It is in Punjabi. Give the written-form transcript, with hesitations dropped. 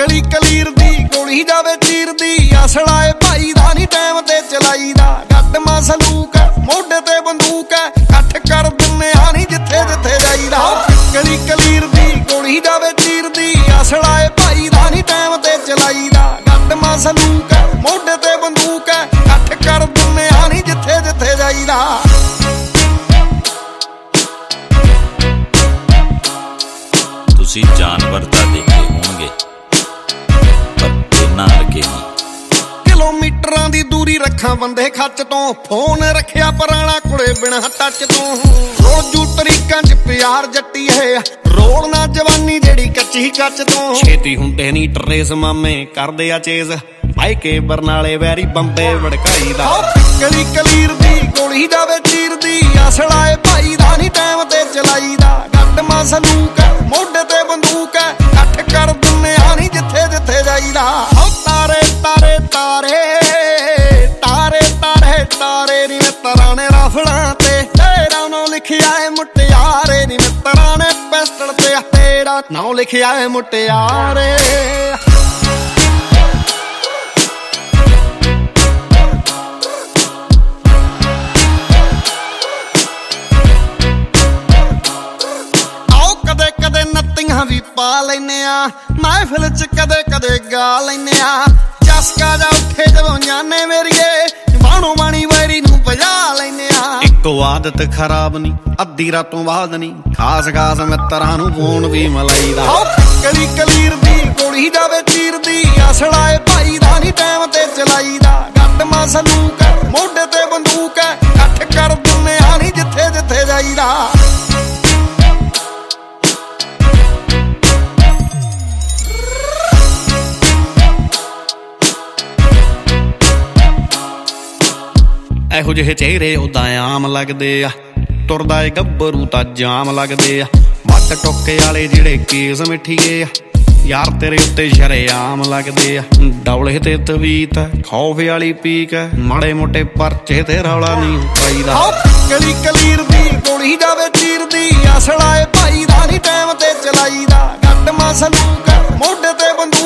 ਕਲੀ ਕਲੀਰ ਦੀ ਗੋਲੀ ਜਾਵੇ ਚੀਰ ਦੀ ਅਸਲਾ ਏ ਭਾਈ ਦਾ ਨੀ ਟਾਈਮ ਤੇ ਚਲਾਈਦਾ ਗੱਡਮਾ ਸਲੂਕ ਮੋਢੇ ਤੇ ਬੰਦੂਕ ਇਕੱਠ ਕਰ ਦਿੰਨੇ ਆ ਨੀ ਜਿੱਥੇ ਜਿੱਥੇ ਜਾਈਦਾ ਕਲੀ ਕਲੀਰ ਦੀ ਗੋਲੀ ਜਾਵੇ ਚੀਰ ਦੀ ਅਸਲਾ ਏ ਭਾਈ ਦਾ ਨੀ ਟਾਈਮ ਤੇ ਚਲਾਈਦਾ ਗੱਡਮਾ ਸਲੂਕ ਮੋਢੇ ਤੇ ਬੰਦੂਕ ਇਕੱਠ ਕਰ ਦਿੰਨੇ ਆ ਨੀ ਜਿੱਥੇ ਜਿੱਥੇ ਜਾਈਦਾ ਤੁਸੀਂ ਜਾਨਵਰ ਤਾਂ ਦੇਖੇ ਹੋਣਗੇ ਪਰ ਇੰਨਾ ਲੱਗੇ ਨਹੀਂ ਕਿਲੋਮੀਟਰਾਂ ਦੀ ਦੂਰੀ ਰੱਖਾਂ ਬੰਦੇ ਖੱਚ ਤੋਂ ਫੋਨ ਰੱਖਿਆ ਪੁਰਾਣਾ ਕੁੜੇ ਬਿਨਾਂ ਟੱਚ ਤੋਂ ਰੋਜੂ ਤਰੀਕਾਂ 'ਚ ਪਿਆਰ ਜੱਟੀਏ ਰੋਲ ਨਾ ਜਵਾਨੀ ਜਿਹੜੀ ਕੱਚੀ ਕੱਚ ਤੋਂ ਛੇਤੀ ਹੁੰਦੇ ਨੀ ਟਰੇਸ ਮਾਮੇ ਕਰਦੇ ਆ ਚੇਜ਼ ਭਾਈ ਕੇ ਬਰਨਾਲੇ ਵੈਰੀ ਬੰਬੇ ਵੜਕਾਈ ਦਾ ਕਲੀ ਕਲੀਰ ਦੀ ਗੋਲੀ ਜਾਵੇ ਚੀਰ ਦੀ ਅਸਲਾ ਏ ਭਾਈ ਦਾ ਨੀ ਟਾਈਮ ਤੇ ਚਲਾਈਦਾ ਗੱਡਮਾ ਸਲੂਕ ਮੋਢੇ ਤੇ ਬੰਦੂਕ ਇਕੱਠ ਕਰ ਦਿੰਨੇ ਆ ਨੀ ਜਿੱਥੇ ਜਿੱਥੇ ਜਾਈਦਾ ਤਾਰੇ ਤਾਰੇ ਤਾਰੇ ਤਾਰੇ ਤਾਰੇ ਤਾਰੇ ਨੀ ਮਿੱਤਰਾਂ ਨੇ ਰਾਫਲਾਂ ਤੇ ਤੇਰਾ ਨਾਂ ਲਿਖਿਆ ਏ ਮੁਟਿਆਰੇ ਨੀ ਮਿੱਤਰਾਂ ਨੇ ਪਿਸਟਲ ਤੇ ਤੇਰਾ ਨਾਂ ਲਿਖਿਆ ਏ ਮੁਟਿਆਰੇ ਵੀ ਪਾ ਲੈਨੇ ਆ ਮਹਿਫਿਲ ਚ ਕਦੇ ਕਦੇ ਗਾ ਲੈਨੇ ਆ ਚਸਕਾ ਜਾ ਉੱਠੇ ਜਦੋਂ ਜਾਨੇ ਮੇਰੀਏ ਬਾਣੋ ਬਾਣੀ ਵੈਰੀ ਨੂੰ ਵਜਾ ਲੈਨੇ ਆ ਇੱਕੋ ਆਦਤ ਖਰਾਬ ਨੀ ਅੱਧੀ ਰਾਤੋਂ ਬਾਅਦ ਨੀ ਖਾਸ ਖਾਸ ਮਿੱਤਰਾਂ ਨੂੰ ਫੋਨ ਵੀ ਮਲਾਈਦਾ ਕਲੀ ਕਲੀਰ ਦੀ ਗੋਲੀ ਜਾਵੇ ਚੀਰ ਦੀ ਅਸਲਾ ਏ ਭਾਈ ਦਾ ਨੀ ਟਾਈਮ ਤੇ ਚਲਾਈਦਾ ਗੱਡਮਾ ਸਲੂਕ ਮੋਢੇ ਤੇ ਬੰਦੂਕ ਇਕੱਠ ਕਰ ਦਿੰਨੇ ਆ ਨੀ ਜਿੱਥੇ ਜਿੱਥੇ ਜਾਈਦਾ ਇਹੋ ਜਿਹੇ ਚਿਹਰੇ ਉਦਾਂ ਆਮ ਲੱਗਦੇ ਆ ਤੁਰਦਾ ਏ ਗੱਭਰੂ ਤਾਂ ਜਾਮ ਲੱਗਦੇ ਆ ਵੱਟ ਟੋਕੇ ਵਾਲੇ ਜਿਹੜੇ ਕੇਸ ਮਿੱਠੀਏ ਆ ਯਾਰ ਤੇਰੇ ਉੱਤੇ ਸ਼ਰੇਆਮ ਲੱਗਦੇ ਆ ਡੌਲੇ ਤੇ ਤਵੀਤ ਖੌਫ ਵਾਲੀ ਪੀਕ ਮਾੜੇ ਮੋਟੇ ਪਰਚੇ ਤੇ ਰੌਲਾ ਨਹੀਂ ਪਾਈਦਾ ਕਲੀ ਕਲੀਰ ਦੀ ਗੋਲੀ ਜਾਵੇ ਚੀਰ ਦੀ ਅਸਲਾ ਏ ਭਾਈ ਦਾ ਨੀ ਟਾਈਮ ਤੇ ਚਲਾਈਦਾ ਗੱਡਮਾ ਸਲੂਕ ਮੋਢੇ ਤੇ ਬੰਦੂਕ